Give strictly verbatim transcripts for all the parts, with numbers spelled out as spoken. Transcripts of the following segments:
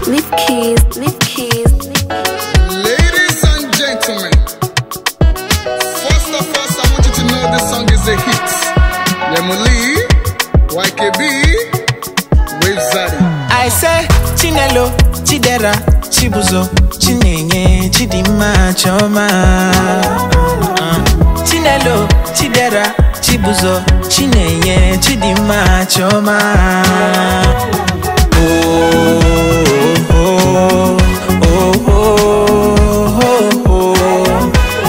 Leave keys, leave keys. Ladies and gentlemen, first of all, I want you to know this song is a hit. Yemuli, Y K B, Wave Zaddy. I say Chinelo, Chidera, Chibuzo, Chinenye, Chidima, Choma. Chinelo, Chidera, Chibuzo, Chinenye, Chidima, Choma. Oh, oh, oh, oh, oh, oh.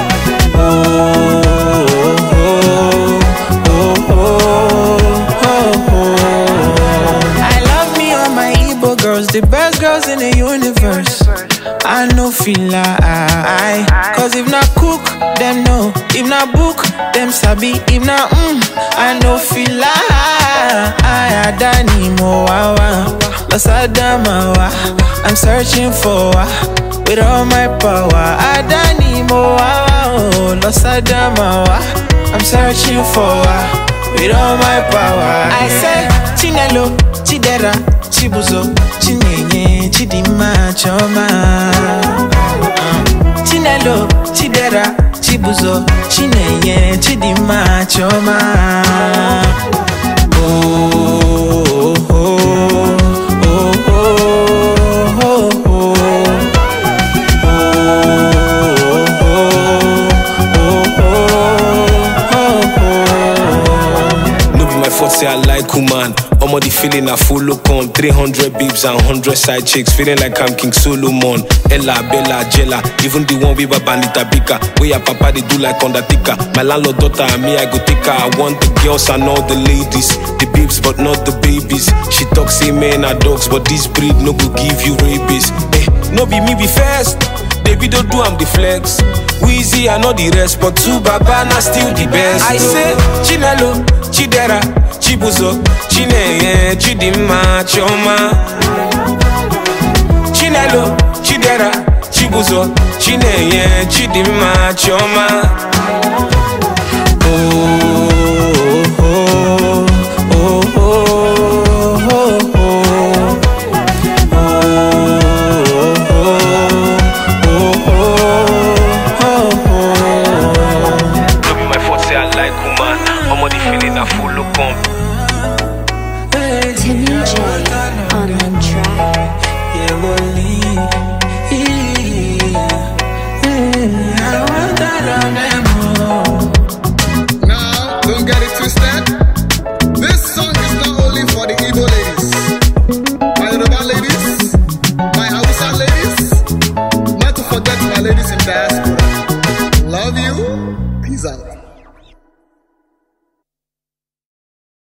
The best girls in the universe. I know feel like, cause if not cook, them know. If not book, them sabi. If not mm, I know feel like I Adani Moawa, Los Adamawa. I'm searching for with all my power. Adani Moawa, Los Adamawa. I'm searching for with all my power. I say Chinelo, Chidera, Chibuzo, Chinenye, Chidima, Choma. Chinelo, Chidera, Chibuzo, Chinenye, Chidima, Choma. Oh, oh, oh, oh, oh, oh, oh. Say I like woman, I'm on the feeling I full look on. three hundred babes and one hundred side chicks, feeling like I'm King Solomon. Ella, Bella, Jella, even the one with a bandita bika. Where your papa they do like Undertaker. My landlord daughter and me I go take her. I want the girls and all the ladies, the babes but not the babies. She talks say men are dogs, but this breed no go give you rabies. Eh, no be me be first, baby don't do I'm the flex. Weezy I know the rest, but two baba na still the best. I say Chinelo, Chidera, Chibuzo, Chinenye, Chidima, Choma. Chinelo, Chidera, Chibuzo, Chinenye, Chidima, Choma. Oh, oh, oh, oh, oh, oh, oh. Feeling I full look on. Timmy J on the track. Yeah, Wally. I want that on them. Now, don't get it twisted. This song is not only for the Igbo ladies, my Yoruba ladies, my Hausa ladies, not to forget my ladies in diaspora. Love you. Peace out.